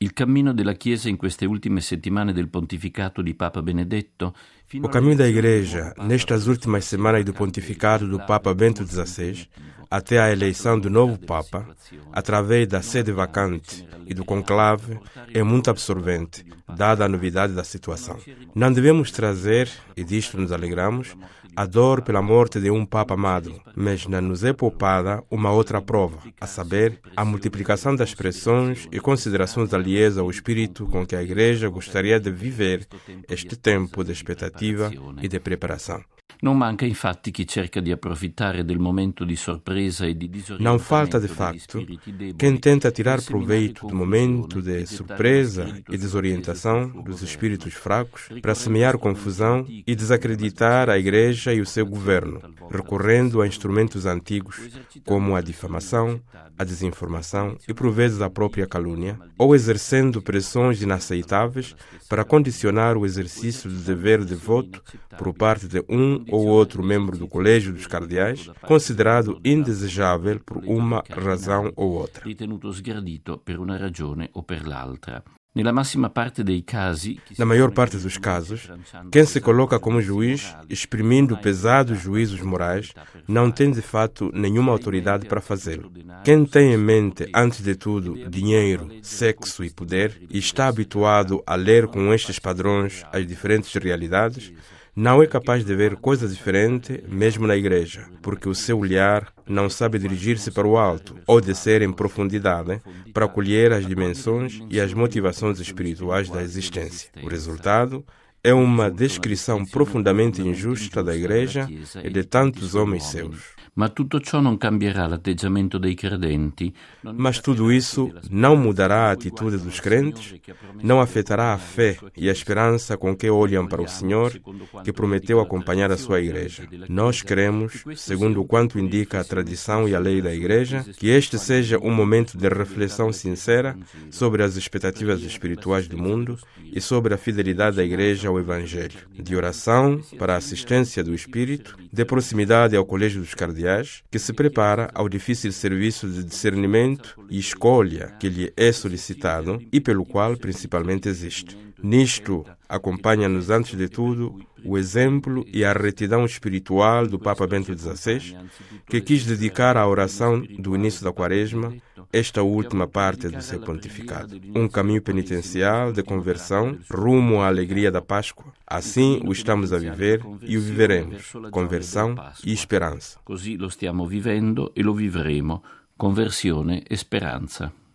Il cammino della Chiesa in queste ultime settimane del pontificato di Papa Benedetto. O caminho da Igreja, nestas últimas semanas do pontificado do Papa Bento XVI, até a eleição do novo Papa, através da sede vacante e do conclave, é muito absorvente, dada a novidade da situação. Não devemos trazer, e disto nos alegramos, a dor pela morte de um Papa amado, mas não nos é poupada uma outra prova, a saber, a multiplicação das expressões e considerações alheias ao espírito com que a Igreja gostaria de viver este tempo de expectativa e de preparação. Non manca infatti chi cerca di approfittare del momento di sorpresa e di disorientamento. Não falta, de facto, quem tenta tirar proveito do momento de surpresa e desorientação dos espíritos fracos para semear confusão e desacreditar a Igreja e o seu governo, recorrendo a instrumentos antigos como a difamação, a desinformação e, por vezes, a própria calúnia, ou exercendo pressões inaceitáveis para condicionar o exercício do dever de voto por parte de um ou outro membro do Colégio dos Cardeais, considerado indesejável por uma razão ou outra. Ritenuto sgradito per una ragione o per l'altra. Nella massima parte dei casi, Na maior parte dos casos, quem se coloca como juiz, exprimindo pesados juízos morais, não tem de fato nenhuma autoridade para fazê-lo. Quem tem em mente, antes de tudo, dinheiro, sexo e poder, e está habituado a ler com estes padrões as diferentes realidades, não é capaz de ver coisa diferente mesmo na Igreja, porque o seu olhar não sabe dirigir-se para o alto ou descer em profundidade para acolher as dimensões e as motivações espirituais da existência. O resultado é uma descrição profundamente injusta da Igreja e de tantos homens seus. Ma tutto ciò non cambierà l'atteggiamento dei credenti. Mas tudo isso não mudará a atitude dos crentes, não afetará a fé e a esperança com que olham para o Senhor, que prometeu acompanhar a sua Igreja. Nós queremos, segundo o quanto indica a tradição e a lei da Igreja, que este seja um momento de reflexão sincera sobre as expectativas espirituais do mundo e sobre a fidelidade da Igreja ao Evangelho, de oração para a assistência do Espírito, de proximidade ao Colégio dos Cardeais, que se prepara ao difícil serviço de discernimento e escolha que lhe é solicitado e pelo qual principalmente existe. Nisto, acompanha-nos antes de tudo o exemplo e a retidão espiritual do Papa Bento XVI, que quis dedicar à oração do início da Quaresma esta última parte do seu pontificado. Um caminho penitencial de conversão rumo à alegria da Páscoa. Assim o estamos a viver e o viveremos. Conversão e esperança. Così lo stiamo vivendo e lo vivremo. Conversione e speranza.